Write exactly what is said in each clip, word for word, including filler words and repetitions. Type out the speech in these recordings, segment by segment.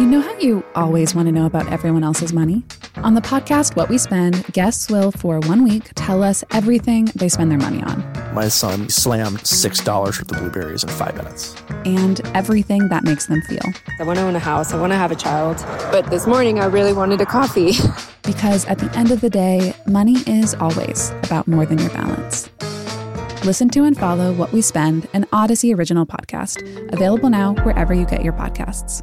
know how you always want to know about everyone else's money? On the podcast, What We Spend, guests will, for one week, tell us everything they spend their money on. My son slammed six dollars worth of blueberries in five minutes. And everything that makes them feel. I want to own a house. I want to have a child. But this morning, I really wanted a coffee. Because at the end of the day, money is always about more than your balance. Listen to and follow What We Spend, an Odyssey original podcast. Available now wherever you get your podcasts.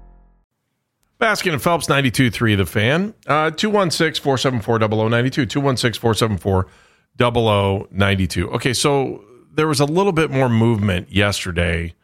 Baskin and Phelps, ninety-two point three The Fan. Uh, two one six, four seven four, zero zero nine two. two one six, four seven four, zero zero nine two. Okay, so there was a little bit more movement yesterday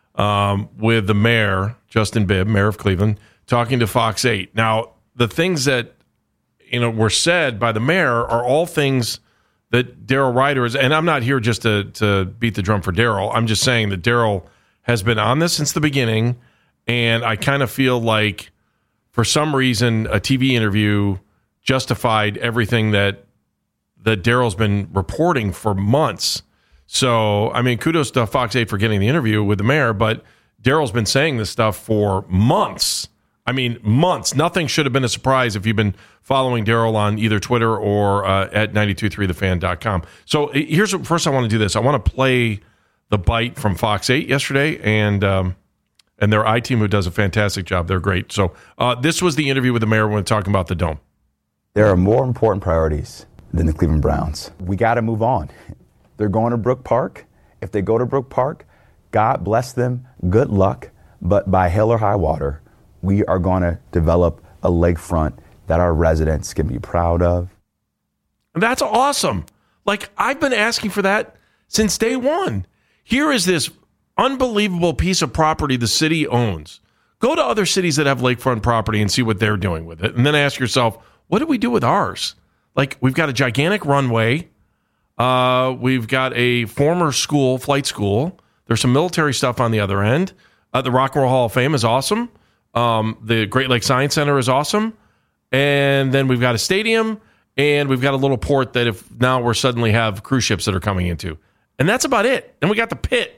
um, with the mayor, Justin Bibb, mayor of Cleveland, talking to Fox eight. Now, the things that you know were said by the mayor are all things that Daryl Ryder is, and I'm not here just to, to beat the drum for Daryl. I'm just saying that Daryl has been on this since the beginning, and I kind of feel like for some reason, a T V interview justified everything that that Daryl's been reporting for months. So, I mean, kudos to Fox eight for getting the interview with the mayor, but Daryl's been saying this stuff for months. I mean, months. Nothing should have been a surprise if you've been following Daryl on either Twitter or uh, at nine two three the fan dot com. So here's what, first I want to do this. I want to play the bite from Fox eight yesterday, and um, and their I-team who does a fantastic job. They're great. So uh, this was the interview with the mayor when we're talking about the Dome. There are more important priorities than the Cleveland Browns. We got to move on. They're going to Brook Park. If they go to Brook Park, God bless them. Good luck. But by hell or high water, we are going to develop a lakefront that our residents can be proud of. That's awesome. Like, I've been asking for that since day one. Here is this unbelievable piece of property the city owns. Go to other cities that have lakefront property and see what they're doing with it. And then ask yourself, what do we do with ours? Like, we've got a gigantic runway. Uh, we've got a former school, flight school. There's some military stuff on the other end. Uh, the Rock and Roll Hall of Fame is awesome. Um, the Great Lakes Science Center is awesome. And then we've got a stadium, and we've got a little port that if now we're suddenly have cruise ships that are coming into. And that's about it. And we got the pit.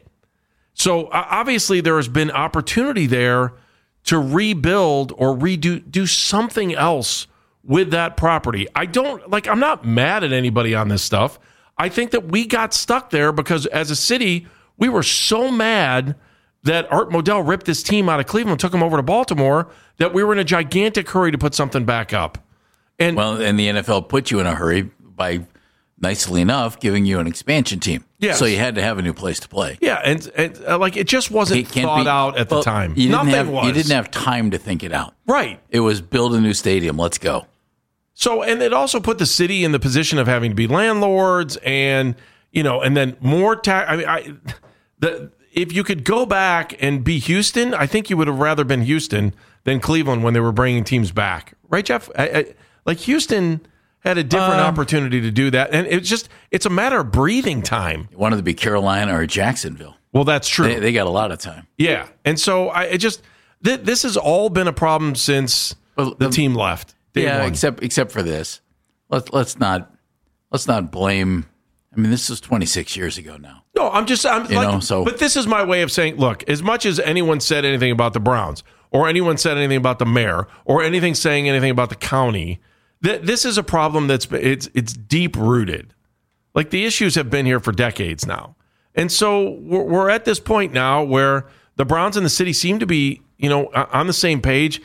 So uh, obviously there has been opportunity there to rebuild or redo do something else with that property. I don't, like, I'm not mad at anybody on this stuff. I think that we got stuck there because as a city, we were so mad that Art Modell ripped this team out of Cleveland, took them over to Baltimore, that we were in a gigantic hurry to put something back up. And well, and the N F L put you in a hurry by, nicely enough, giving you an expansion team. Yes. So you had to have a new place to play. Yeah, and, and uh, like it just wasn't it can't thought be, out at well, the time. You Nothing didn't have, was. You didn't have time to think it out. Right. It was build a new stadium. Let's go. So, and it also put the city in the position of having to be landlords, and you know, and then more tax. I mean, I the if you could go back and be Houston, I think you would have rather been Houston than Cleveland when they were bringing teams back, right, Jeff? I, I, like Houston had a different uh, opportunity to do that, and it's just it's a matter of breathing time. You wanted to be Carolina or Jacksonville. Well, that's true. They, they got a lot of time. Yeah, and so I it just th- this has all been a problem since well, the, the team left. Yeah, one. except except for this. Let's let's not let's not blame. I mean, this is twenty-six years ago now. No, I'm just I'm you like, know, so but this is my way of saying, look, as much as anyone said anything about the Browns or anyone said anything about the mayor or anything saying anything about the county, th- this is a problem that's it's it's deep rooted. Like the issues have been here for decades now, and so we're, we're at this point now where the Browns and the city seem to be, you know, on the same page.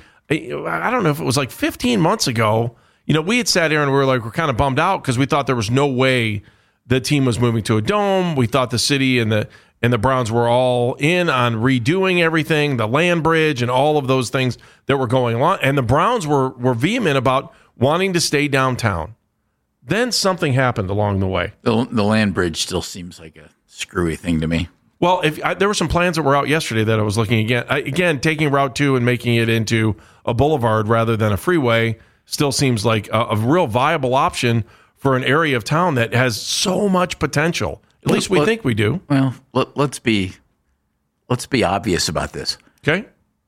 I don't know if it was like fifteen months ago, you know, we had sat here and we were like, we're kind of bummed out because we thought there was no way the team was moving to a dome. We thought the city and the and the Browns were all in on redoing everything, the land bridge and all of those things that were going on. And the Browns were were vehement about wanting to stay downtown. Then something happened along the way. The, the land bridge still seems like a screwy thing to me. Well, if I, there were some plans that were out yesterday that I was looking again. I, again, taking Route two and making it into a boulevard rather than a freeway still seems like a, a real viable option for an area of town that has so much potential. At let, least we let, think we do. Well, let, let's be let's be obvious about this. Okay.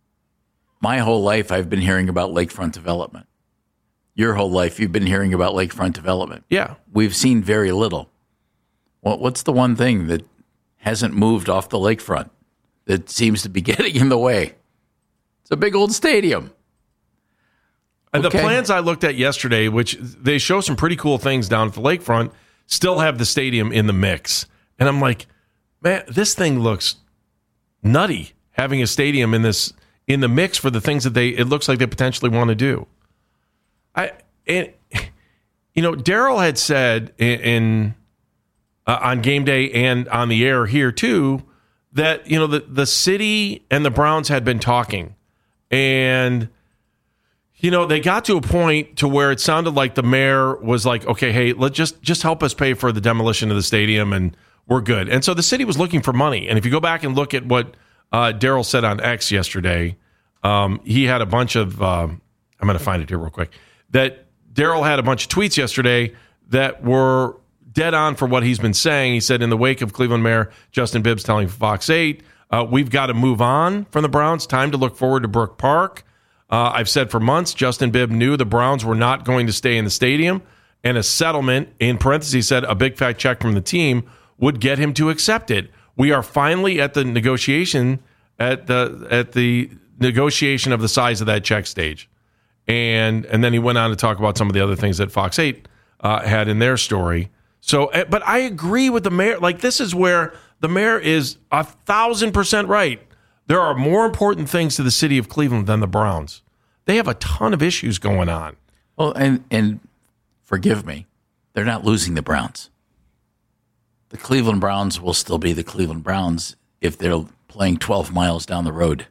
My whole life, I've been hearing about lakefront development. Your whole life, you've been hearing about lakefront development. Yeah. We've seen very little. What, what's the one thing that hasn't moved off the lakefront that seems to be getting in the way? It's a big old stadium. And Okay. the plans I looked at yesterday, which they show some pretty cool things down at the lakefront, still have the stadium in the mix. And I'm like, man, this thing looks nutty, having a stadium in this in the mix for the things that they it looks like they potentially want to do. I and you know, Daryl had said in, in uh, on game day and on the air here too that you know the the city and the Browns had been talking, and you know, they got to a point to where it sounded like the mayor was like, okay, hey, let just just help us pay for the demolition of the stadium and we're good. And so the city was looking for money. And if you go back and look at what uh, Daryl said on X yesterday, um, he had a bunch of, um, I'm going to find it here real quick, that Daryl had a bunch of tweets yesterday that were dead on for what he's been saying. He said, in the wake of Cleveland Mayor Justin Bibbs telling Fox eight, uh, we've got to move on from the Browns. Time to look forward to Brook Park. Uh, I've said for months, Justin Bibb knew the Browns were not going to stay in the stadium, and a settlement, in parentheses, said a big fat check from the team would get him to accept it. We are finally at the negotiation at the at the negotiation of the size of that check stage, and and then he went on to talk about some of the other things that Fox eight uh, had in their story. So, but I agree with the mayor. Like, this is where the mayor is a thousand percent right. There are more important things to the city of Cleveland than the Browns. They have a ton of issues going on. Well, and and forgive me, they're not losing the Browns. The Cleveland Browns will still be the Cleveland Browns if they're playing twelve miles down the road.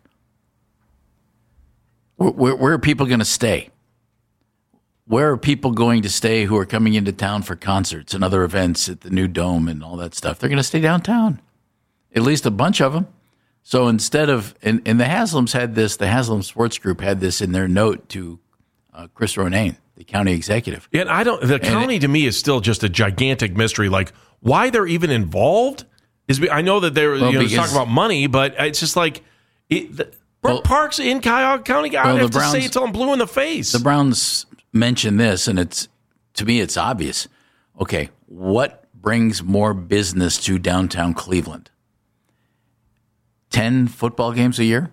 Where, where, where are people going to stay? Where are people going to stay who are coming into town for concerts and other events at the new dome and all that stuff? They're going to stay downtown, at least a bunch of them. So instead of, and, and the Haslams had this, the Haslam Sports Group had this in their note to uh, Chris Ronayne, the county executive. Yeah, and I don't, the county it, to me is still just a gigantic mystery. Like, why they're even involved is, I know that they're, well, you know, because, talking about money, but it's just like, it, the, well, Parks in Cuyahoga County, I well, have to Browns, say it till I'm blue in the face. The Browns mentioned this, and it's, to me, it's obvious. Okay, what brings more business to downtown Cleveland? ten football games a year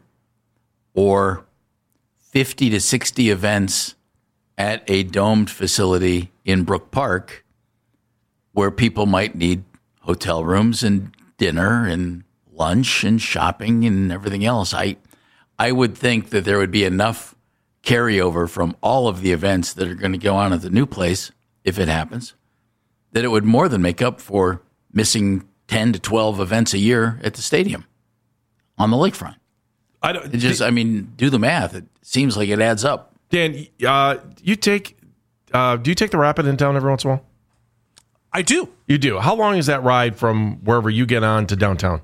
or fifty to sixty events at a domed facility in Brook Park where people might need hotel rooms and dinner and lunch and shopping and everything else. I I would think that there would be enough carryover from all of the events that are going to go on at the new place, if it happens, that it would more than make up for missing ten to twelve events a year at the stadium. On the lakefront. I don't it just. I mean, do the math. It seems like it adds up. Dan, uh, you take. Uh, do you take the Rapid in town every once in a while? I do. You do. How long is that ride from wherever you get on to downtown?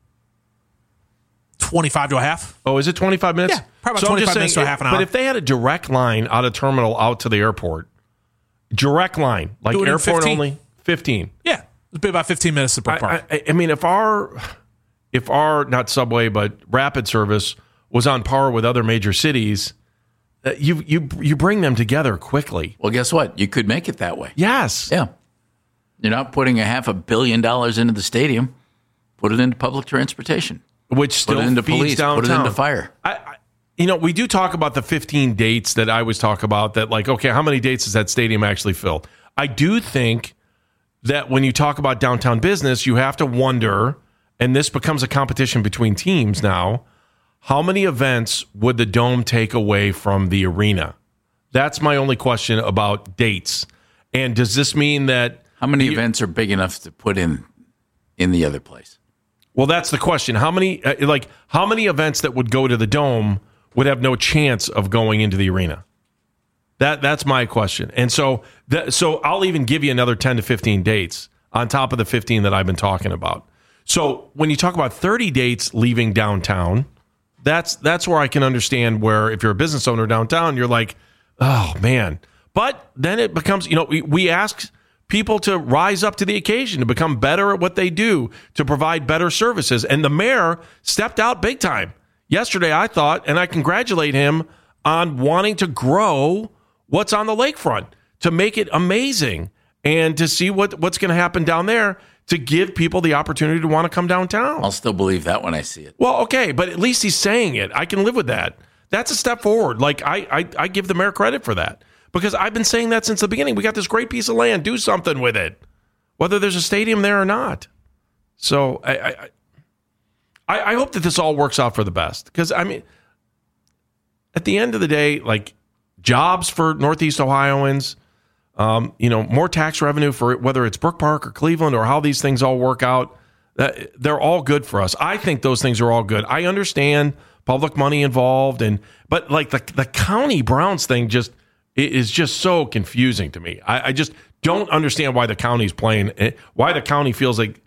Twenty-five to a half. Oh, is it twenty-five minutes? Yeah, probably about so twenty-five minutes saying, to a half an hour. But if they had a direct line out of terminal out to the airport, direct line like airport only, fifteen. Yeah, it'd be about fifteen minutes to Brook Park. I, I, I mean, if our. If our, not subway, but rapid service was on par with other major cities, uh, you you you bring them together quickly. Well, guess what? You could make it that way. Yes. Yeah. You're not putting a half a billion dollars into the stadium. Put it into public transportation. Which still put it into feeds police, downtown. Put it into fire. I, I, you know, we do talk about the fifteen dates that I always talk about that, like, okay, how many dates is that stadium actually filled? I do think that when you talk about downtown business, you have to wonder, and this becomes a competition between teams now, how many events would the Dome take away from the arena? That's my only question about dates. And does this mean that... How many you, events are big enough to put in in the other place? Well, that's the question. How many, uh, like, how many events that would go to the Dome would have no chance of going into the arena? That That's my question. And so, that, so I'll even give you another ten to fifteen dates on top of the fifteen that I've been talking about. So when you talk about thirty dates leaving downtown, that's that's where I can understand where if you're a business owner downtown, you're like, oh, man. But then it becomes, you know, we, we ask people to rise up to the occasion, to become better at what they do, to provide better services. And the mayor stepped out big time. Yesterday, I thought, and I congratulate him on wanting to grow what's on the lakefront, to make it amazing, and to see what, what's going to happen down there, to give people the opportunity to want to come downtown. I'll still believe that when I see it. Well, okay, but at least he's saying it. I can live with that. That's a step forward. Like, I, I, I give the mayor credit for that because I've been saying that since the beginning. We got this great piece of land. Do something with it, whether there's a stadium there or not. So I, I, I, I hope that this all works out for the best because, I mean, at the end of the day, like, jobs for Northeast Ohioans, um, you know, more tax revenue for whether it's Brook Park or Cleveland or how these things all work out. That they're all good for us. I think those things are all good. I understand public money involved, and but like the the county Browns thing just is just so confusing to me. I, I just don't understand why the county's playing, why the county feels like.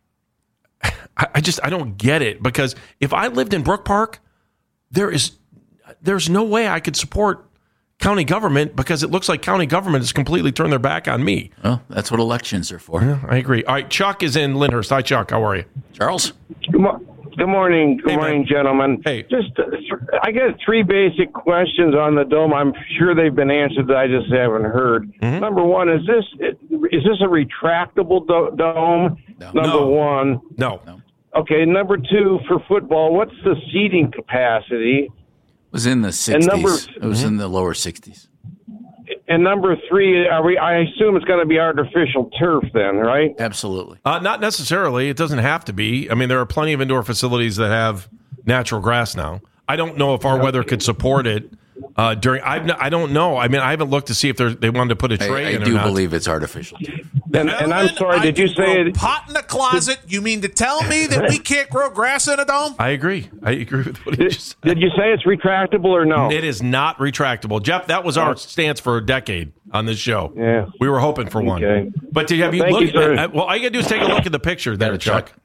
I, I just I don't get it because if I lived in Brook Park, there is there's no way I could support county government because it looks like county government has completely turned their back on me. Well, that's what elections are for. Yeah, I agree. All right, Chuck is in Lyndhurst. Hi, Chuck. How are you? Charles? Good, mo- good morning. Good hey, morning, man. gentlemen. Hey. Just, uh, th- I got three basic questions on the dome. I'm sure they've been answered that I just haven't heard. Mm-hmm. Number one, is this is this a retractable do- dome? No. Number No. one. No. No. Okay, number two, for football, what's the seating capacity? It was in the sixties. number- it was in the lower sixties. And number three, are we? I assume it's going to be artificial turf then, right? Absolutely. Uh, not necessarily. It doesn't have to be. I mean, there are plenty of indoor facilities that have natural grass now. I don't know if our weather could support it uh, during. I've, n- I don't know. I mean, I haven't looked to see if they wanted to put a tray I, I in or do not. believe it's artificial turf. And, and I'm Gentlemen, sorry, I did you can say grow it? pot in the closet? You mean to tell me that we can't grow grass in a dome? I agree. I agree with what you Did, just said. did you say it's retractable or no? It is not retractable. Jeff, that was our stance for a decade on this show. Yeah. We were hoping for one. Okay. But did, have you Thank looked you, sir. at, well, all you got to do is take a look at the picture there, Got it, Chuck. Chuck.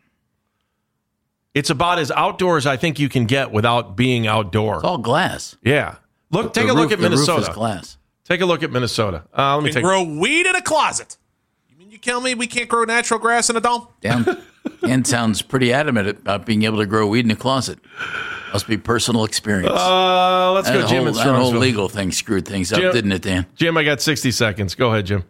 It's about as outdoors I think you can get without being outdoor. It's all glass. Yeah. Look, take The a look roof- at the roof Minnesota. is glass. Take a look at Minnesota. Uh, let me We take can grow weed in a closet. You mean you tell me we can't grow natural grass in a dome? Dan, Dan sounds pretty adamant about being able to grow weed in a closet. Must be personal experience. Uh, let's that go, Jim whole, in that whole Strongsville. legal thing screwed things up, Jim- didn't it, Dan? Jim, I got sixty seconds. Go ahead, Jim.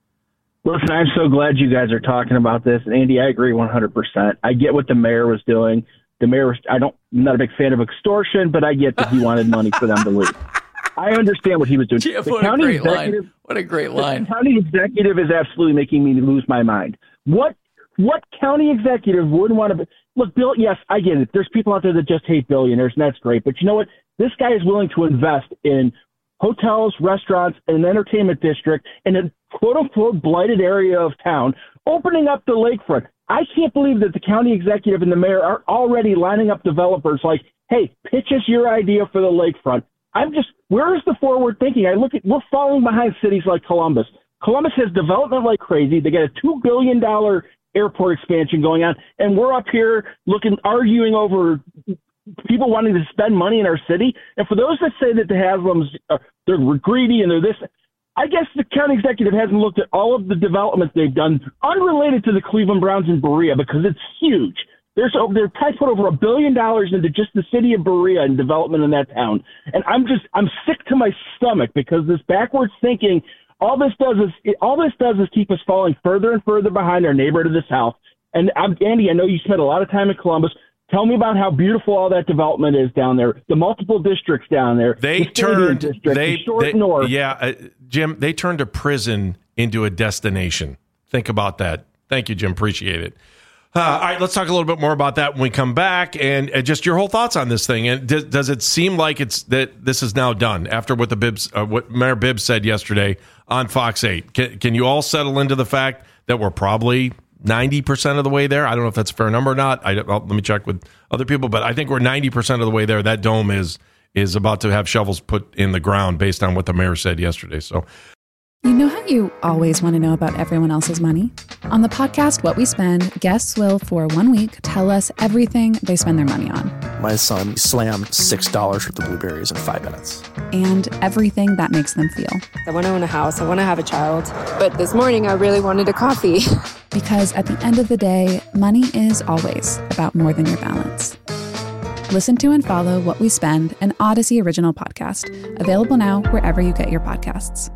Listen, I'm so glad you guys are talking about this. And Andy, I agree one hundred percent. I get what the mayor was doing. The mayor was, I don't, I'm not a big fan of extortion, but I get that he wanted money for them to leave. I understand what he was doing. Jim, the what a county great executive, line. What a great the line. county executive is absolutely making me lose my mind. What, what county executive wouldn't want to, look, Bill, yes, I get it. There's people out there that just hate billionaires, and that's great. But you know what? This guy is willing to invest in hotels, restaurants, an entertainment district in a quote-unquote blighted area of town, opening up the lakefront. I can't believe that the county executive and the mayor are already lining up developers like, hey, pitch us your idea for the lakefront. I'm just, where is the forward thinking? I look at, we're falling behind cities like Columbus. Columbus has development like crazy. They got a two billion dollars airport expansion going on, and we're up here looking, arguing over people wanting to spend money in our city. And for those that say that the Haslams, uh, they're greedy and they're this, I guess the county executive hasn't looked at all of the developments they've done unrelated to the Cleveland Browns in Berea because it's huge. There's over, they're probably put over a billion dollars into just the city of Berea and development in that town. And I'm just, I'm sick to my stomach because this backwards thinking, all this does is, all this does is keep us falling further and further behind our neighbor to the south. And I'm, Andy, I know you spent a lot of time in Columbus. Tell me about how beautiful all that development is down there. The multiple districts down there. They the turned, district, they, the short they north. yeah, uh, Jim, they turned a prison into a destination. Think about that. Thank you, Jim. Appreciate it. Uh, all right, let's talk a little bit more about that when we come back, and uh, just your whole thoughts on this thing. And does, does it seem like it's that this is now done after what the Bibbs, uh, what Mayor Bibbs said yesterday on Fox eight? Can, can you all settle into the fact that we're probably ninety percent of the way there? I don't know if that's a fair number or not. I, I'll, let me check with other people, but I think we're ninety percent of the way there. That dome is is about to have shovels put in the ground based on what the mayor said yesterday. So. You know how you always want to know about everyone else's money? On the podcast What We Spend, guests will, for one week, tell us everything they spend their money on. My son slammed six dollars worth of blueberries in five minutes. And everything that makes them feel. I want to own a house. I want to have a child. But this morning, I really wanted a coffee. Because at the end of the day, money is always about more than your balance. Listen to and follow What We Spend, an Odyssey original podcast, available now wherever you get your podcasts.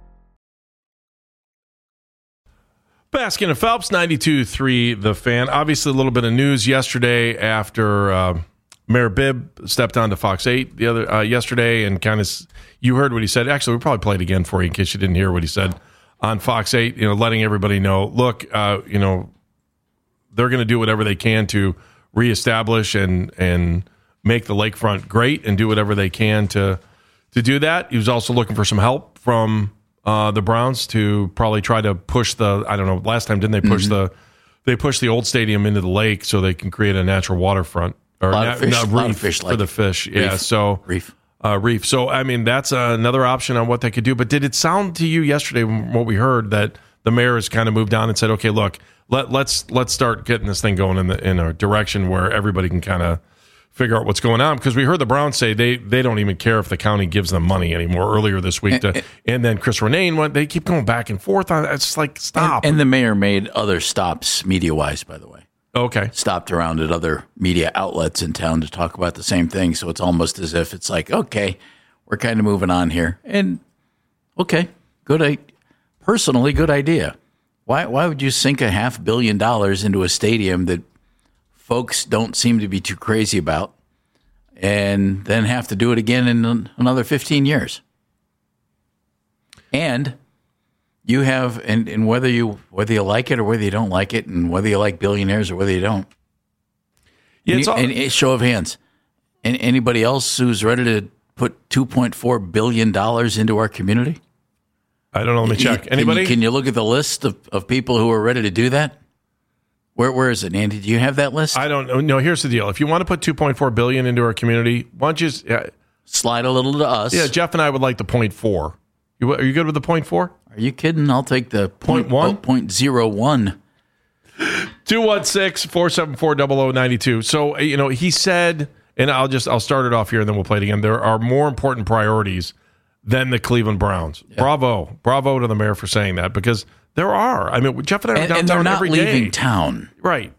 Baskin and Phelps, ninety-two point three The Fan. Obviously, a little bit of news yesterday after uh, Mayor Bibb stepped on to Fox eight the other uh, yesterday and kind of, you heard what he said. Actually, we'll probably play it again for you in case you didn't hear what he said on Fox eight, you know, letting everybody know, look, uh, you know, they're going to do whatever they can to reestablish and and make the lakefront great and do whatever they can to to do that. He was also looking for some help from uh, the Browns to probably try to push the, I don't know, last time didn't they push mm-hmm. the, they pushed the old stadium into the lake so they can create a natural waterfront. Or a lot na- of fish, na- reef lot of fish for like the fish. Reef. Yeah, so reef. Uh, reef. So, I mean, that's uh, another option on what they could do. But did it sound to you yesterday from what we heard that the mayor has kind of moved on and said, okay, look, let, let's let's start getting this thing going in the in a direction where everybody can kind of figure out what's going on? Because we heard the Browns say they they don't even care if the county gives them money anymore earlier this week. To, and then Chris Renane went, they keep going back and forth on it. It's like, stop. And, and the mayor made other stops media-wise, by the way. Okay. Stopped around at other media outlets in town to talk about the same thing. So it's almost as if it's like, okay, we're kind of moving on here. And okay, good. I personally, good idea. Why why would you sink a half billion dollars into a stadium that folks don't seem to be too crazy about and then have to do it again in another fifteen years? And you have, and, and whether you whether you like it or whether you don't like it, and whether you like billionaires or whether you don't, yeah, it's all- and, and show of hands, and anybody else who's ready to put two point four billion dollars into our community? I don't know. Let me check. Anybody? Can you, can you look at the list of, of people who are ready to do that? Where where is it, Andy? Do you have that list? I don't know. No, here's the deal. If you want to put two point four billion dollars into our community, why don't you just, uh, slide a little to us? Yeah, Jeff and I would like the point four. You, are you good with the point four? Are you kidding? I'll take the point one. Oh, point zero one. two one six, four seven four, zero zero nine two. So, you know, he said, and I'll just, I'll start it off here and then we'll play it again. There are more important priorities than the Cleveland Browns. Yeah. Bravo. Bravo to the mayor for saying that, because there are. I mean, Jeff and I are and, downtown and they're not every leaving day. town. Right.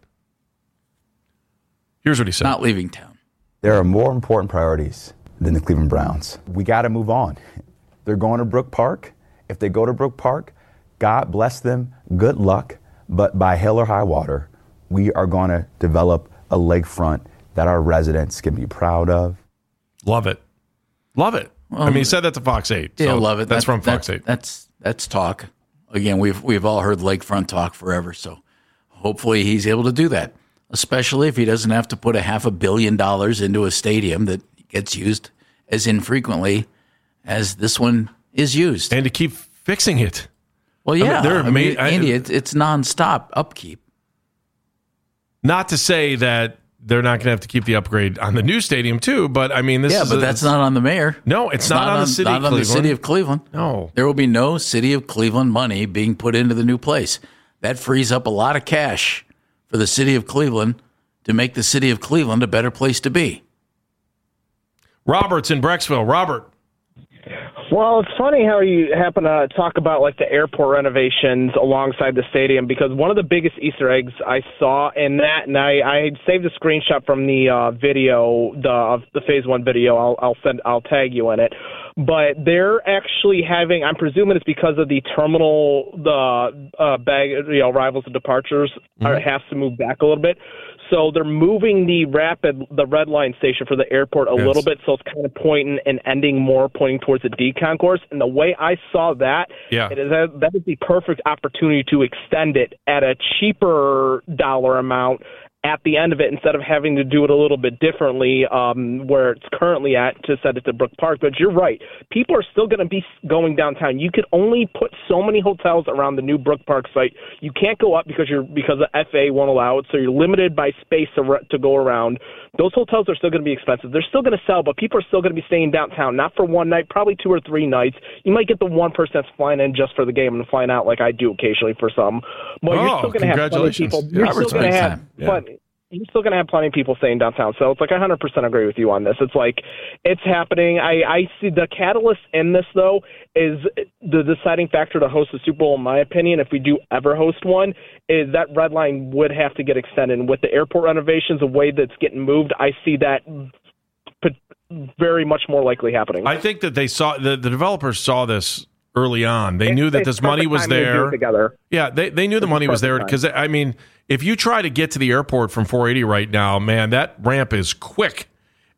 Here's what he said. Not leaving town. There are more important priorities than the Cleveland Browns. We got to move on. They're going to Brook Park. If they go to Brook Park, God bless them, good luck. But by hell or high water, we are going to develop a lakefront that our residents can be proud of. Love it. Love it. Well, I mean, he said that to Fox eight. Yeah, so love it. That's, that's from Fox that, eight. That's that's talk. Again, we've we've all heard lakefront talk forever, so hopefully he's able to do that, especially if he doesn't have to put a half a billion dollars into a stadium that gets used as infrequently as this one is used. And to keep fixing it. Well, yeah. I mean, I mean, Andy, it's, it's nonstop upkeep. Not to say that they're not going to have to keep the upgrade on the new stadium too, but I mean, this yeah, is but a, that's not on the mayor. No, it's, it's not, not on the city. Not of on Cleveland. the city of Cleveland. No, there will be no city of Cleveland money being put into the new place. That frees up a lot of cash for the city of Cleveland to make the city of Cleveland a better place to be. Robert's in Brecksville. Robert. Well, it's funny how you happen to talk about like the airport renovations alongside the stadium, because one of the biggest Easter eggs I saw in that, and I, I saved a screenshot from the uh, video, the of the Phase One video. I'll, I'll send, I'll tag you in it. But they're actually having, I'm presuming it's because of the terminal, the uh, bag, you know, arrivals and departures mm-hmm. are, has to move back a little bit. So they're moving the rapid, the red line station for the airport a yes. little bit, so it's kind of pointing and ending more, pointing towards the D concourse. And the way I saw that, yeah. it is a, that is the perfect opportunity to extend it at a cheaper dollar amount at the end of it, instead of having to do it a little bit differently um, where it's currently at to set it to Brook Park. But you're right. People are still going to be going downtown. You could only put so many hotels around the new Brook Park site. You can't go up because you're because the F A A won't allow it, so you're limited by space to, to go around. Those hotels are still going to be expensive. They're still going to sell, but people are still going to be staying downtown, not for one night, probably two or three nights. You might get the one person that's flying in just for the game and flying out like I do occasionally for some. But oh, you're still going to have plenty of people. You're still going to have yeah. plenty. You're still going to have plenty of people staying downtown. So it's like I one hundred percent agree with you on this. It's like it's happening. I, I see the catalyst in this, though, is the deciding factor to host the Super Bowl, in my opinion, if we do ever host one, is that red line would have to get extended. And with the airport renovations, the way that's getting moved, I see that very much more likely happening. I think that they saw, the, the developers saw this early on. They knew that this money was there. Yeah, they, they knew the money was there because, I mean, if you try to get to the airport from four eighty right now, man, that ramp is quick.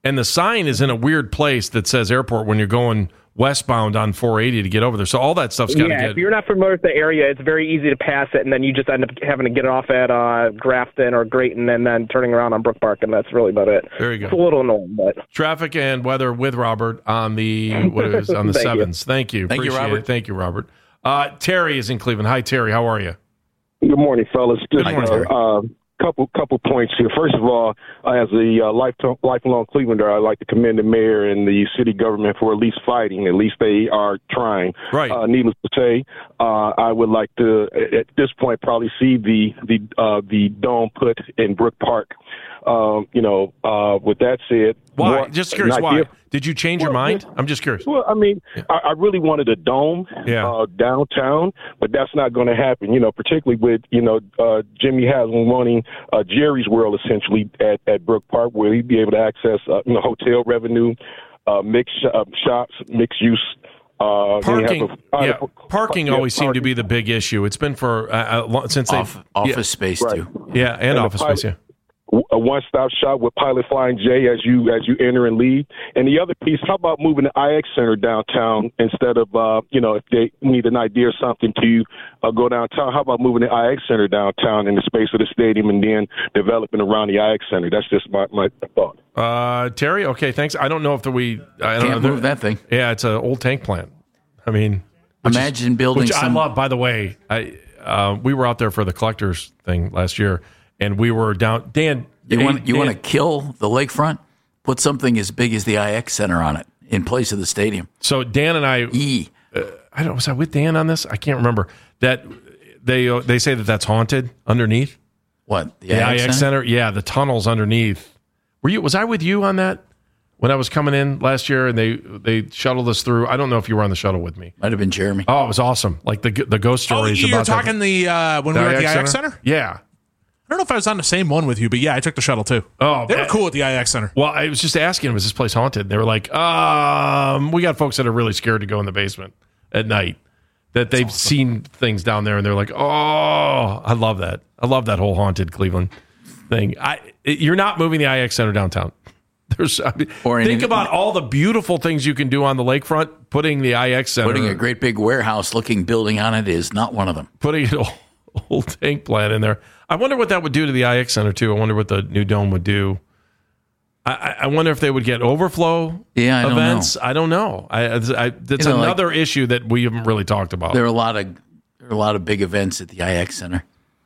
and the sign is in a weird place that says airport when you're going westbound on four eighty to get over there. So all that stuff's got to Yeah, get. if you're not familiar with the area, it's very easy to pass it, and then you just end up having to get off at uh, Grafton or Grayton and then turning around on Brook Park, and that's really about it. There you go. It's a little annoying, but Traffic and weather with Robert on the what is on the Thank you. sevens. Thank you. Thank you, Appreciate Robert. it. Thank you, Robert. Uh, Terry is in Cleveland. Hi, Terry. How are you? Good morning, fellas. Just, Good morning, uh, Terry. uh, couple couple points here. First of all, uh, as a uh, life, lifelong Clevelander, I'd like to commend the mayor and the city government for at least fighting. At least they are trying. Right. Uh, needless to say, uh, I would like to, at this point, probably see the the uh, the dome put in Brook Park. Um, you know, uh, with that said, Why? more- Just curious. an Why? idea- Did you change your Well, mind? I'm just curious. Well, I mean, I, I really wanted a dome Yeah. uh, downtown, but that's not going to happen. You know, particularly with you know uh, Jimmy Haslam wanting uh, Jerry's World essentially at, at Brook Park, where he'd be able to access uh, you know hotel revenue, uh, mixed sh- uh, shops, mixed use. Uh, then you have Parking, a- uh, yeah, parking yeah, always seemed to parking. be the big issue. It's been for uh, uh, lo- since they Off, office yeah, space, right. too. yeah, and, And the office pilot- space. Yeah, a one-stop shop with Pilot Flying J as you as you enter and leave. And the other piece, how about moving the I X Center downtown instead of uh, you know if they need an idea or something to uh, go downtown? How about moving the I X Center downtown in the space of the stadium and then developing around the I X Center? That's just my, my thought. uh, Terry. Okay, thanks. I don't know if the, we. I don't Can't know move that thing. Yeah, it's an old tank plant. I mean, which is- Imagine building which some. I love. By the way, I uh, we were out there for the collectors thing last year, and we were down. Dan, You hey, want you Dan- want to kill the lakefront? Put something as big as the I X Center on it in place of the stadium. So Dan and I, E. uh, I don't. Was I with Dan on this? I can't remember. That they uh, they say that that's haunted underneath What the, the I X, I X Center? Center. Yeah, the tunnels underneath. Were you? Was I with you on that when I was coming in last year? And they they shuttled us through. I don't know if you were on the shuttle with me. Might have been Jeremy. Oh, it was awesome. Like the the ghost Oh, stories. you're about talking the uh, when the, we the were at the I X Center? Yeah. I don't know if I was on the same one with you, but yeah, I took the shuttle too. Oh, they were man. cool at the I X Center. Well, I was just asking, was this place haunted? They were like, um, we got folks that are really scared to go in the basement at night, that they've seen things down there, and they're like, oh, I love that. I love that whole haunted Cleveland thing. I, you're not moving the I X Center downtown. There's, I mean, Or think any- about all the beautiful things you can do on the lakefront. Putting the I X Center, Putting a great big warehouse-looking building on it is not one of them. putting an old, old tank plant in there. I wonder what that would do to the I X Center too. I wonder what the new dome would do. I, I- I wonder if they would get overflow Yeah, I don't events. know. I don't know. I, I, that's You know, like- another issue that we haven't really talked about. There are a lot of there are a lot of big events at the I X Center.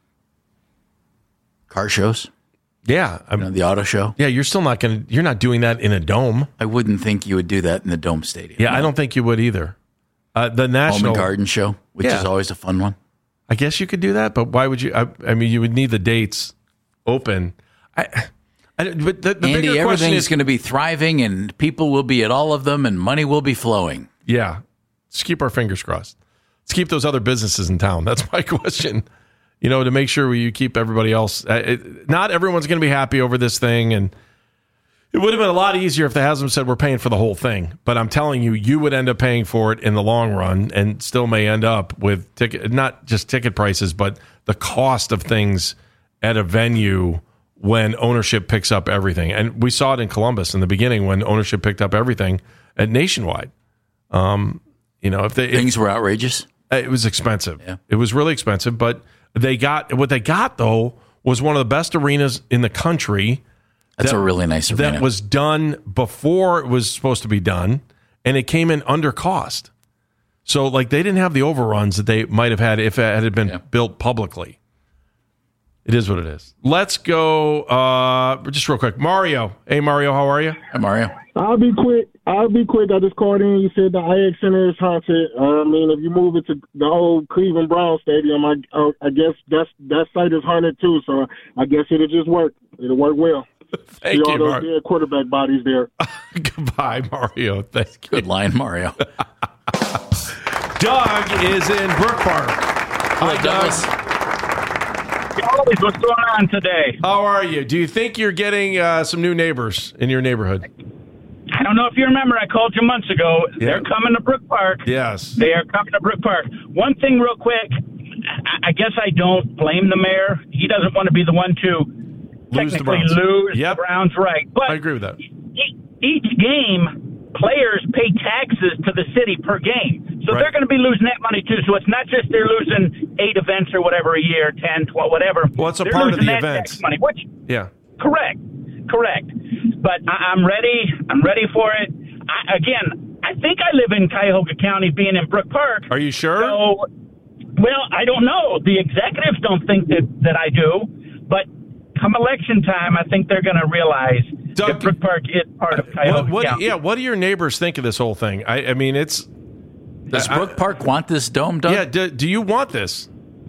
Car shows, yeah, I'm, you know, the auto show. yeah. You're still not going to. You're not doing that in a dome. I wouldn't think you would do that in the Dome Stadium. Yeah, I don't think you would either. Uh, the Home national and Garden Show, which Yeah. is always a fun one. I guess you could do that, but why would you? I, I mean, you would need the dates open. I, I but the, the Andy, bigger question everything's is, going to be thriving, and people will be at all of them, and money will be flowing. yeah, let's keep our fingers crossed. Let's keep those other businesses in town. That's my question. You know, to make sure you keep everybody else. Uh, it, not everyone's going to be happy over this thing, and it would have been a lot easier if the Haslam said we're paying for the whole thing. But I'm telling you, you would end up paying for it in the long run, and still may end up with ticket, not just ticket prices, but the cost of things at a venue when ownership picks up everything. And we saw it in Columbus in the beginning when ownership picked up everything at Nationwide. Um, you know, if they Things if, were outrageous. it was expensive. Yeah. It was really expensive, but they got what they got though was one of the best arenas in the country. That's that- a really nice arena. That was done before it was supposed to be done, and it came in under cost. So, like, they didn't have the overruns that they might have had if it had been Yeah. built publicly. It is what it is. Let's go, uh, just real quick. Mario. Hey, Mario, how are you? Hi, Mario. I'll be quick. I'll be quick. I just called in. You said the I X Center is haunted. I mean, if you move it to the old Cleveland Browns Stadium, I, I, I guess that's that site is haunted too. So I guess it'll just work. It'll work well. Thank See all you, those Mario. dead quarterback bodies there. Goodbye, Mario. Thank you. Good line, Mario. Doug is in Brook Park. Hi, Doug. Douglas. What's going on today? How are you? Do you think you're getting uh, some new neighbors in your neighborhood? I don't know if you remember, I called you months ago. Yeah. They're coming to Brook Park. Yes. They are coming to Brook Park. One thing real quick, I, I guess I don't blame the mayor. He doesn't want to be the one to Lose the technically Browns. lose Yep. the Browns, right. But I agree with that. He, each game, players pay taxes to the city per game. So Right. they're going to be losing that money too. So it's not just they're losing eight events or whatever a year, ten, twelve, whatever. Well, it's a they're part of losing the that event. tax money, which Yeah. correct, correct. But I, I'm ready. I'm ready for it. I, again, I think I live in Cuyahoga County, being in Brook Park. Are you sure? So, well, I don't know. The executives don't think that, that I do, but come election time, I think they're going to realize Doug, that Brook Park is part of Cuyahoga What, what, County. yeah, what do your neighbors think of this whole thing? I, I mean, it's. Does I- Brook Park want this dome, Doug? Yeah, do, do you want this?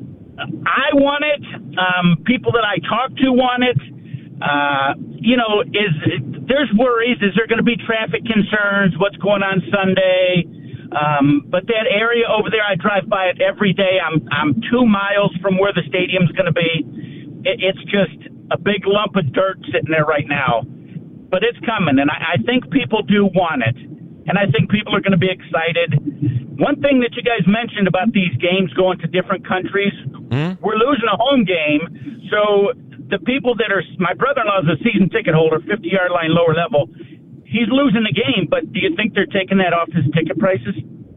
I want it. Um, people that I talk to want it. Uh, you know, is there's worries. Is there going to be traffic concerns? What's going on Sunday? Um, but that area over there, I drive by it every day. I'm I'm two miles from where the stadium's going to be. It, it's just a big lump of dirt sitting there right now. But it's coming, and I, I think people do want it. And I think people are going to be excited. One thing that you guys mentioned about these games going to different countries, Mm-hmm. we're losing a home game. So the people that are, my brother-in-law is a season ticket holder, fifty-yard line lower level. He's losing the game, but do you think they're taking that off his ticket prices?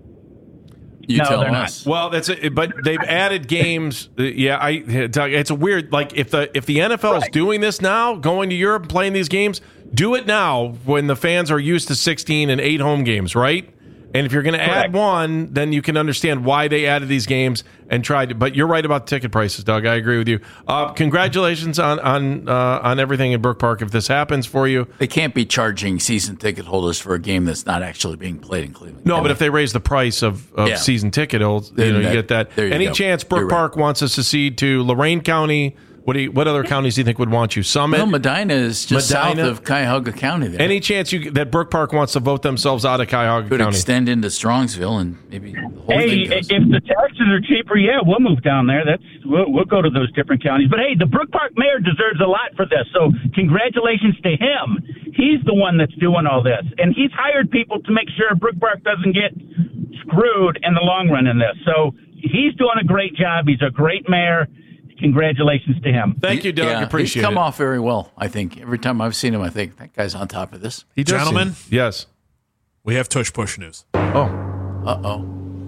You No, tell they're us. Well, that's it. But they've added games. Uh, Yeah, I. Doug, it's a weird. Like if the if the N F L is doing this now, going to Europe and playing these games, do it now when the fans are used to sixteen and eight home games, right? And if you're going to add one, then you can understand why they added these games and tried to. But you're right about ticket prices, Doug. I agree with you. Uh, congratulations on on uh, on everything in Brook Park. If this happens for you, They can't be charging season ticket holders for a game that's not actually being played in Cleveland. no. But if they raise the price of, of Yeah. season ticket holds, you Then know, you that- get that. there you Any go. chance Brook You're right. Park wants us to cede to Lorain County? What do you, what other counties do you think would want you? Summit. Well, Medina is just Medina? south of Cuyahoga County there. Any chance you that Brook Park wants to vote themselves out of Cuyahoga Could County? extend into Strongsville and maybe the whole Hey, thing goes. if the taxes are cheaper, yeah, we'll move down there. That's we'll, we'll go to those different counties. But hey, the Brook Park mayor deserves a lot for this. So congratulations to him. He's the one that's doing all this, and he's hired people to make sure Brook Park doesn't get screwed in the long run in this. So he's doing a great job. He's a great mayor. Congratulations to him. Thank you, Doug. Yeah, Appreciate he's come it. off very well, I think. Every time I've seen him, I think that guy's on top of this. He does Gentlemen? seem- yes. We have tush push news. Oh, Uh-oh.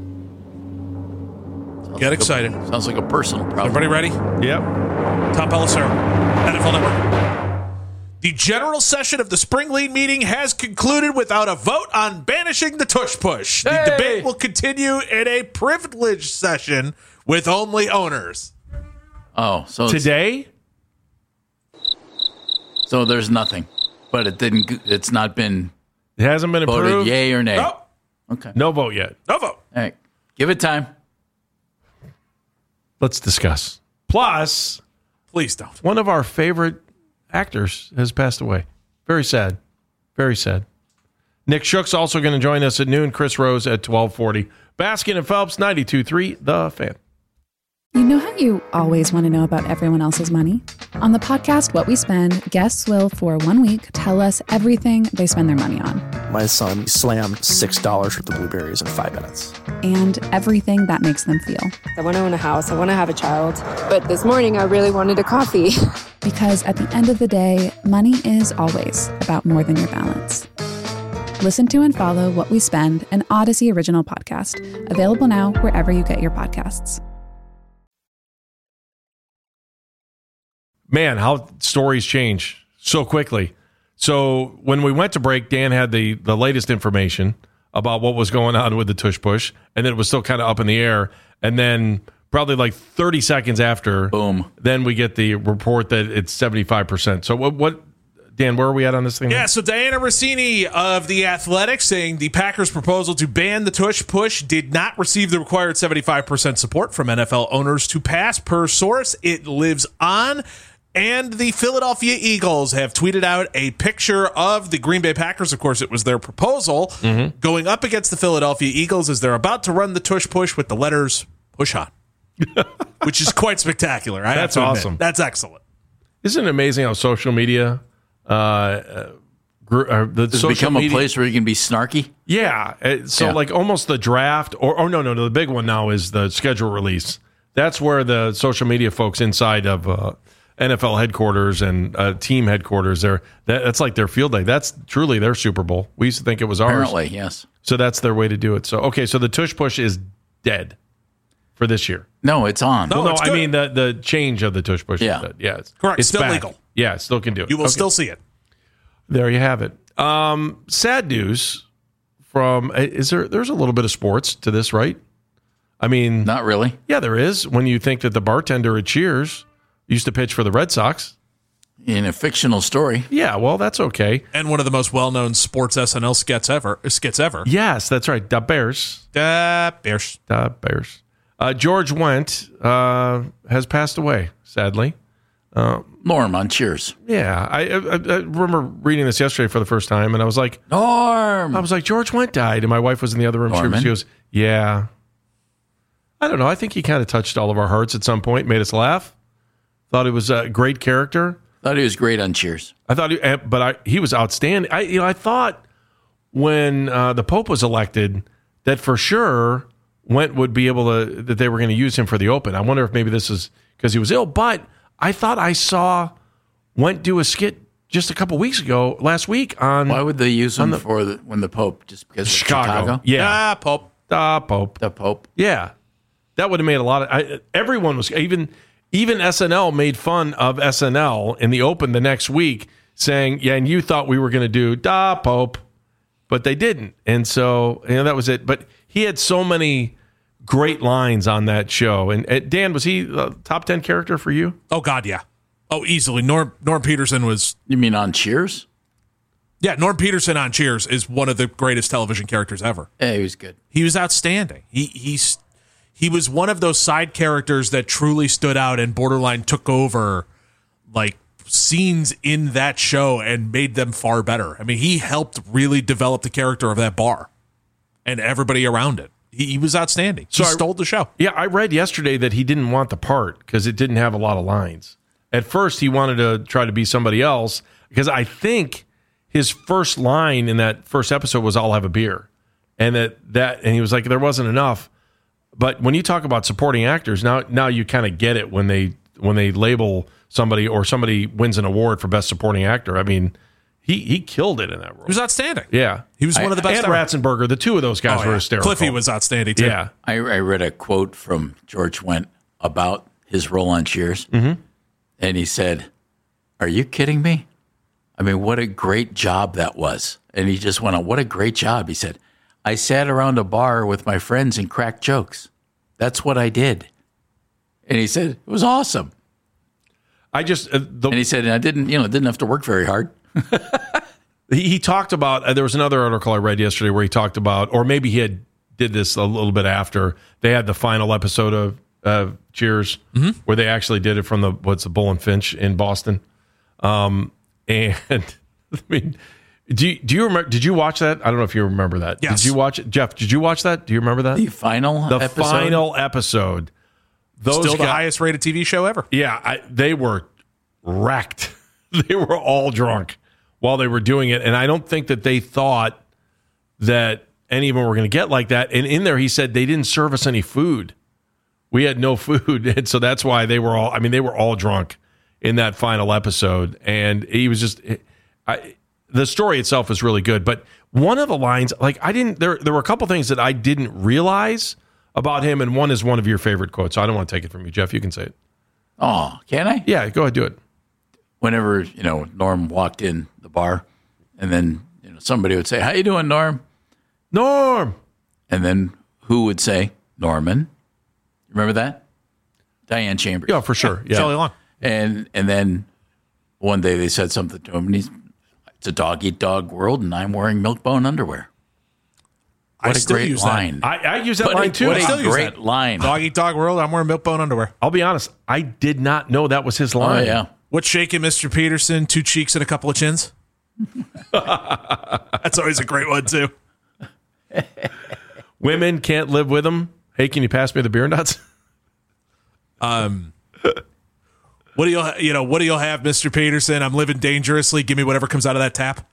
Sounds Get like a- excited. sounds like a personal problem. Everybody ready? yep. Tom Pelissero, N F L Network. The general session of the Spring League meeting has concluded without a vote on banishing the tush push. The Hey! debate will continue in a privileged session with only owners. Oh, so it's- Today, so there's nothing, but it didn't. It's not been it hasn't been voted approved. yay or nay. No, Okay, No vote yet. no vote. all right, give it time. Let's discuss. Plus, Please don't. one of our favorite actors has passed away. Very sad. Very sad. Nick Shook's also going to join us at noon. Chris Rose at twelve forty. Baskin and Phelps, ninety-two point three, The Fan. You know how you always want to know about everyone else's money? On the podcast, What We Spend, guests will, for one week, tell us everything they spend their money on My son slammed six dollars worth of blueberries in five minutes. and everything that makes them feel. I want to own a house. I want to have a child. But this morning, I really wanted a coffee. Because at the end of the day, money is always about more than your balance. Listen to and follow What We Spend, an Odyssey original podcast, available now wherever you get your podcasts. Man, how stories change so quickly. So when we went to break, Dan had the, the latest information about what was going on with the tush push, and then it was still kind of up in the air. And then probably like thirty seconds after, boom, then we get the report that it's seventy-five percent. So what, what Dan, where are we at on this thing? Yeah, so Diana Rossini of The Athletic saying the Packers' proposal to ban the tush push did not receive the required seventy-five percent support from N F L owners to pass. Per source, it lives on. And the Philadelphia Eagles have tweeted out a picture of the Green Bay Packers. Of course, it was their proposal Mm-hmm. going up against the Philadelphia Eagles as they're about to run the tush push with the letters push on, which is quite spectacular. I have That's to admit. awesome. That's excellent. Isn't it amazing how social media, uh, uh, gr- uh the Does it social become a media, place where you can be snarky? Yeah. uh, So Yeah. like almost the draft or, or no, no, no. The big one now is the schedule release. That's where the social media folks inside of uh, N F L headquarters and uh, team headquarters. There, that, that's like their field day. That's truly their Super Bowl. We used to think it was ours. Apparently, yes. So that's their way to do it. So okay, so the tush push is dead for this year. No, it's on. No, No, no it's I good. mean the the change of the tush push. Yeah. is dead. yeah, it's, Correct. It's Still back. legal. Yeah, still can do it. You will Okay. still see it. There you have it. Um, sad news from is there? There's a little bit of sports to this, right? I mean, Not really. yeah, there is. When you think that the bartender at Cheers used to pitch for the Red Sox. In a fictional story. Yeah, well, that's okay. And one of the most well-known sports S N L skits ever. Skits ever. Yes, that's right. The Bears. Da Bears. The Bears. Uh, George Wendt uh, has passed away, sadly. Uh, Norm on Cheers. yeah, I, I, I remember reading this yesterday for the first time, and I was like, Norm. I was like, George Wendt died, and my wife was in the other room. She, was, Norman? she goes, yeah. I don't know. I think he kind of touched all of our hearts at some point, made us laugh. Thought he was a great character. Thought he was great on Cheers. I thought, he, eh, but I, he was outstanding. I, you know, I thought when uh, the Pope was elected that for sure Wendt would be able to, that they were going to use him for the Open. I wonder if maybe this is because he was ill, but I thought I saw Wendt do a skit just a couple weeks ago, last week on. Why would they use him the- for the, when the Pope? Just because of Chicago. Chicago? Yeah. Ah, Pope. The Pope. The Pope. Yeah. That would have made a lot of. I, everyone was, even even S N L made fun of S N L in the Open the next week, saying, yeah, and you thought we were going to do Da Pope, but they didn't. And so, you know, that was it. But he had so many great lines on that show. And uh, Dan, was he a top ten character for you? Oh, God, yeah. Oh, easily. Norm, Norm Peterson was. You mean on Cheers? Yeah, Norm Peterson on Cheers is one of the greatest television characters ever. Yeah, he was good. He was outstanding. He he's he was one of those side characters that truly stood out and borderline took over like scenes in that show and made them far better. I mean, he helped really develop the character of that bar and everybody around it. He, he was outstanding. So he I- stole the show. Yeah, I read yesterday that he didn't want the part because it didn't have a lot of lines. At first, he wanted to try to be somebody else because I think his first line in that first episode was "I'll have a beer," and that that and he was like, there wasn't enough. But when you talk about supporting actors, now now you kind of get it when they when they label somebody or somebody wins an award for best supporting actor. I mean, he he killed it in that role. He was outstanding. Yeah, He was one of the best And ever. Ratzenberger, the two of those guys Oh, were yeah. hysterical. Cliffy was outstanding too. Yeah, I, I read a quote from George Wendt about his role on Cheers, Mhm. and he said, "Are you kidding me? I mean, what a great job that was." And he just went on, "What a great job." He said, "I sat around a bar with my friends and cracked jokes. That's what I did." And he said, "It was awesome." I just uh, the, and he said, and "I didn't, you know, didn't have to work very hard." He, he talked about, uh, there was another article I read yesterday where he talked about, or maybe he had did this a little bit after, they had the final episode of uh, Cheers, Mm-hmm. where they actually did it from the, what's the Bull and Finch in Boston. Um, and I mean, do you, do you remember, did you watch that? I don't know if you remember that. Yes. Did you watch it? Jeff, did you watch that? Do you remember that? The final The episode? final episode. Those Still the guys- highest rated T V show ever. Yeah, I, they were wrecked. They were all drunk while they were doing it. And I don't think that they thought that any of them were going to get like that. And in there, he said they didn't serve us any food. We had no food. And so that's why they were all, I mean, they were all drunk in that final episode. And he was just, I, the story itself is really good. But one of the lines, like I didn't, there, there were a couple things that I didn't realize about him. And one is one of your favorite quotes. So I don't want to take it from you, Jeff. You can say it. Oh, can I? Yeah, go ahead, do it. Whenever, you know, Norm walked in the bar, and then, you know, somebody would say, "How you doing, Norm?" Norm. And then who would say, "Norman"? Remember that? Diane Chambers. Yeah, for sure. Yeah. Shelley Long. And and then one day they said something to him, and he's, "It's a dog eat dog world, and I'm wearing Milk-Bone underwear." I What a still great use that. line! I, I use that What a- line too. What I a still use great that. line! Dog eat dog world. I'm wearing milk-bone underwear. I'll be honest. I did not know that was his Oh line. yeah. What's shaking, Mister Peterson? Two cheeks and a couple of chins. That's always a great one too. Women can't live with him. Hey, can you pass me the beer nuts? Um, what do you you know? What do you have, Mister Peterson? I'm living dangerously. Give me whatever comes out of that tap.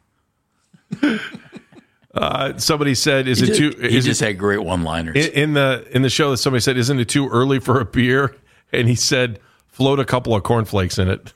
Uh, somebody said, "Is He it just, too?" he Is just it, had great one-liners. in, in the in the show that somebody said, "Isn't it too early for a beer?" And he said, float a couple of cornflakes in it.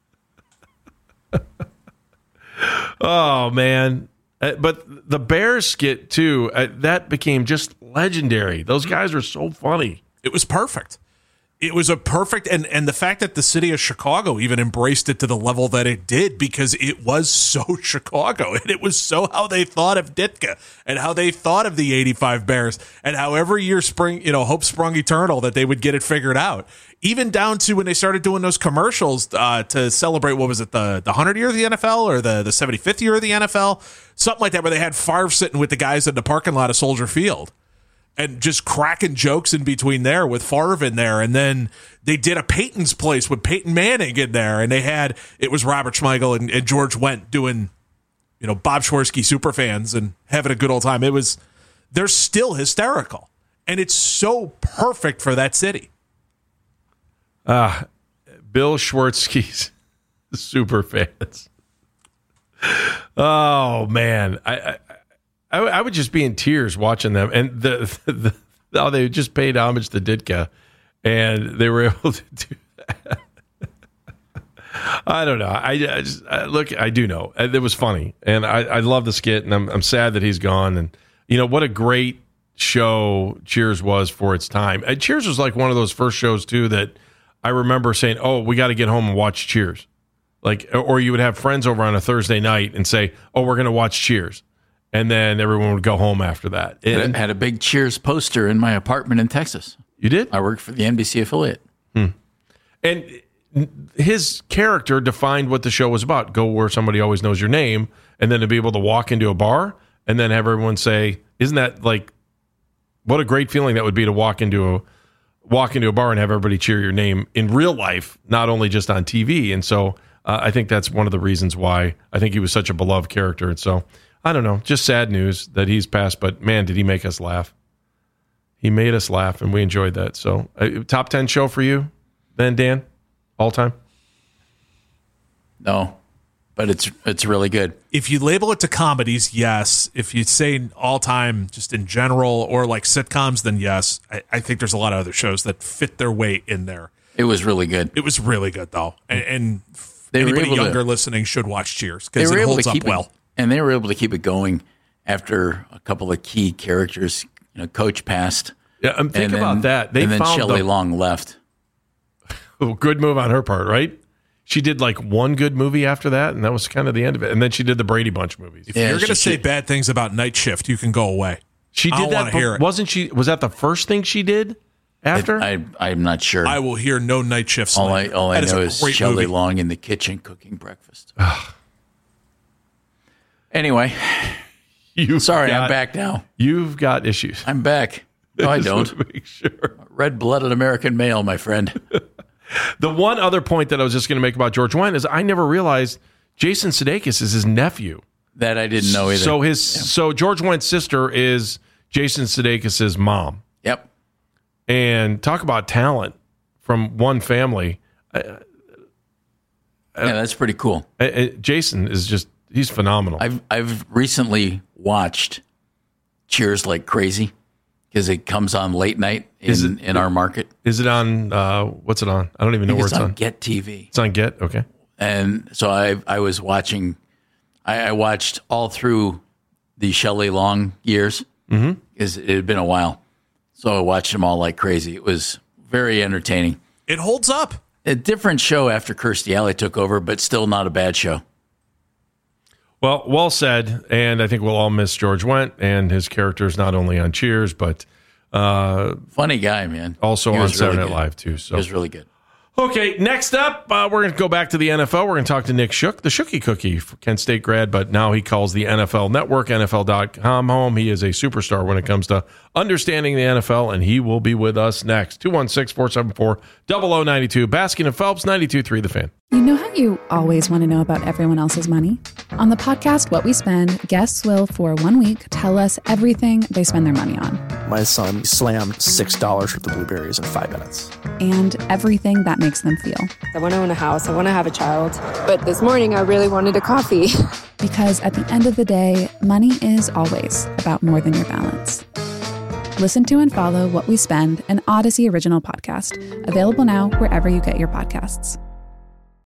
Oh, man. Uh, but the Bears skit, too, uh, that became just legendary. Those guys were so funny. It was perfect. It was a perfect, and, and the fact that the city of Chicago even embraced it to the level that it did, because it was so Chicago, and it was so how they thought of Ditka, and how they thought of the eighty-five Bears, and how every year spring, you know, hope sprung eternal that they would get it figured out. Even down to when they started doing those commercials uh, to celebrate, what was it, the the hundredth year of the N F L or the, the seventy-fifth year of the N F L? Something like that, where they had Favre sitting with the guys in the parking lot of Soldier Field and just cracking jokes in between there with Favre in there. And then they did a Peyton's Place with Peyton Manning in there. And they had, it was Robert Schmeigel and, and George Wendt doing, you know, Bob Schwarsky superfans and having a good old time. It was, they're still hysterical. And it's so perfect for that city. Uh, Bill Schwarsky's super fans. Oh, man. I, I I, I would just be in tears watching them, and the, the, the how they just paid homage to Ditka, and they were able to do that. I don't know. I, I just I, look. I do know it was funny, and I, I love the skit, and I'm I'm sad that he's gone. And you know what a great show Cheers was for its time. And Cheers was like one of those first shows too that I remember saying, "Oh, we got to get home and watch Cheers," like, or you would have friends over on a Thursday night and say, "Oh, we're going to watch Cheers." And then everyone would go home after that. And I had a big Cheers poster in my apartment in Texas. You did? I worked for the N B C affiliate. Hmm. And his character defined what the show was about. Go where somebody always knows your name, and then to be able to walk into a bar and then have everyone say, "Isn't that like what a great feeling that would be to walk into a walk into a bar and have everybody cheer your name in real life, not only just on T V." And so uh, I think that's one of the reasons why I think he was such a beloved character. And so I don't know, just sad news that he's passed, but man, did he make us laugh. He made us laugh, and we enjoyed that. So uh, top ten show for you then, Dan, all time? No, but it's it's really good. If you label it to comedies, yes. If you say all time, just in general, or like sitcoms, then yes. I, I think there's a lot of other shows that fit their weight in there. It was really good. It was really good, though. And, and they anybody younger to, listening should watch Cheers because it holds up well. It, and they were able to keep it going after a couple of key characters. You know, Coach passed. Yeah, I'm thinking then, about that. They and then found Shelley the, Long left. Good move on her part, right? She did like one good movie after that, and that was kind of the end of it. And then she did the Brady Bunch movies. If yeah, you're going to say she, bad things about Night Shift, you can go away. She did that. Hear it. Wasn't she? Was that the first thing she did after? It, I, I'm not sure. I will hear no Night Shift slander. All I, all I know is, is Shelley Long in the kitchen cooking breakfast. Anyway, you sorry, got, I'm back now. You've got issues. I'm back. No, I, I don't. Make sure. Red-blooded American male, my friend. The one other point that I was just going to make about George Wendt is I never realized Jason Sudeikis is his nephew. That I didn't know either. So his yeah. so George Wendt's sister is Jason Sudeikis' mom. Yep. And talk about talent from one family. Uh, yeah, that's pretty cool. Uh, uh, Jason is just he's phenomenal. I've I've recently watched Cheers like crazy because it comes on late night in, is it, in our market. Is it on? Uh, what's it on? I don't even know where it's, it's on. on. Get T V. It's on Get. Okay. And so I I was watching. I, I watched all through the Shelley Long years because mm-hmm. it had been a while. So I watched them all like crazy. It was very entertaining. It holds up. A different show after Kirstie Alley took over, but still not a bad show. Well, well said. And I think we'll all miss George Wendt and his characters, not only on Cheers, but uh, funny guy, man. Also on Saturday Night Live too. So it was really good. Okay, next up, uh, we're going to go back to the N F L. We're going to talk to Nick Shook, the Shookie Cookie, Kent State grad, but now he calls the N F L Network, N F L dot com home. He is a superstar when it comes to understanding the N F L, and he will be with us next. two one six, four seven four, zero zero nine two. Baskin and Phelps, ninety-two point three The Fan. You know how you always want to know about everyone else's money? On the podcast What We Spend, guests will, for one week, tell us everything they spend their money on. My son slammed six dollars worth of blueberries in five minutes. And everything that makes them feel. I want to own a house. I want to have a child. But this morning, I really wanted a coffee. Because at the end of the day, money is always about more than your balance. Listen to and follow What We Spend, an Odyssey original podcast, available now wherever you get your podcasts.